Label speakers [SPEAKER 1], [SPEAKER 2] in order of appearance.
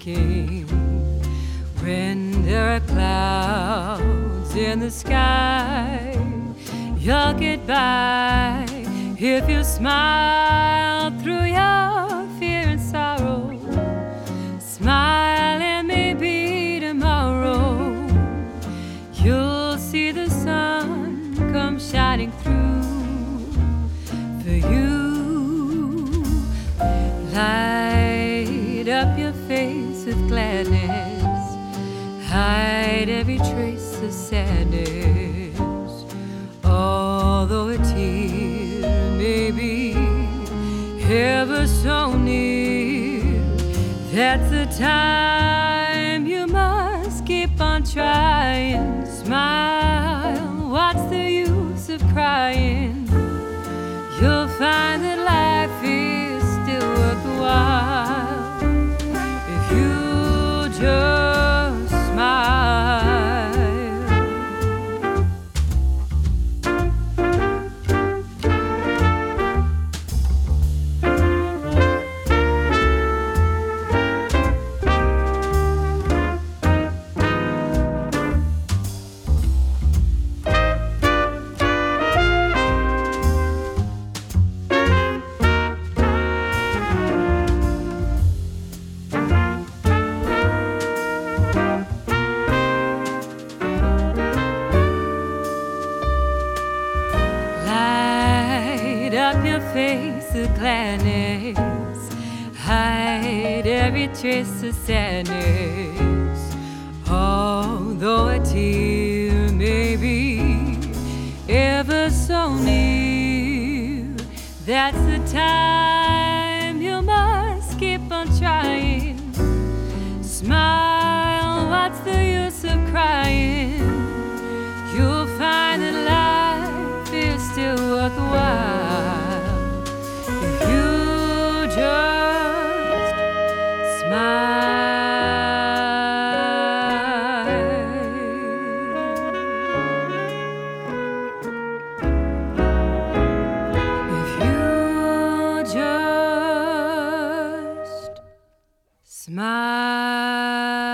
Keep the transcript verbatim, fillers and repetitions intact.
[SPEAKER 1] thinking when there are clouds in the sky, you'll get by if you smile through your fear and sorrow. Smile and maybe tomorrow you'll see the sun come shining through for you. Light up your face with gladness, hide every trace of sadness. Although a tear may be ever so near, that's the time you must keep on trying. Smile, what's the use of crying? You'll find that life is still worthwhile if you just smile. Face of gladness, hide every trace of sadness. Although a tear may be ever so near, that's the time you must keep on trying. Smile, what's the use of crying? You'll find that life is still worthwhile. Just smile. If you just smile.